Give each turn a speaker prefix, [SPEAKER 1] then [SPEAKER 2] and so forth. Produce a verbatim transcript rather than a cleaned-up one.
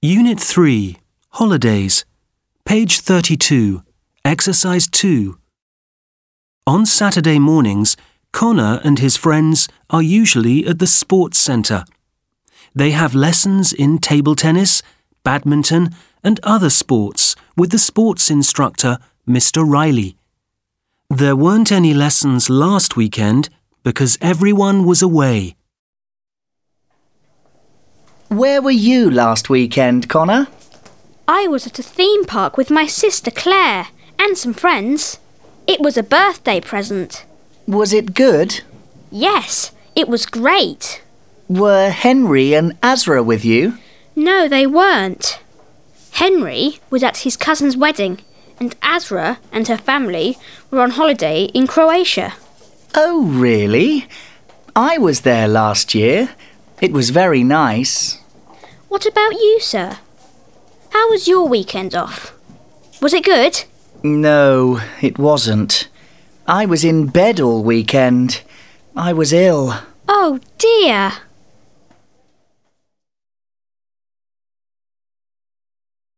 [SPEAKER 1] Unit three, Holidays. Page thirty-two, Exercise two. On Saturday mornings, Connor and his friends are usually at the sports centre. They have lessons in table tennis, badminton and other sports with the sports instructor, Mister Riley. There weren't any lessons last weekend because everyone was away.
[SPEAKER 2] Where were you last weekend, Connor?
[SPEAKER 3] I was at a theme park with my sister Claire and some friends. It was a birthday present.
[SPEAKER 2] Was it good?
[SPEAKER 3] Yes, it was great.
[SPEAKER 2] Were Henry and Azra with you?
[SPEAKER 3] No, they weren't. Henry was at his cousin's wedding and Azra and her family were on holiday in Croatia.
[SPEAKER 2] Oh, really? I was there last year. It was very nice.
[SPEAKER 3] What about you, sir? How was your weekend off? Was it good?
[SPEAKER 2] No, it wasn't. I was in bed all weekend. I was ill.
[SPEAKER 3] Oh, dear.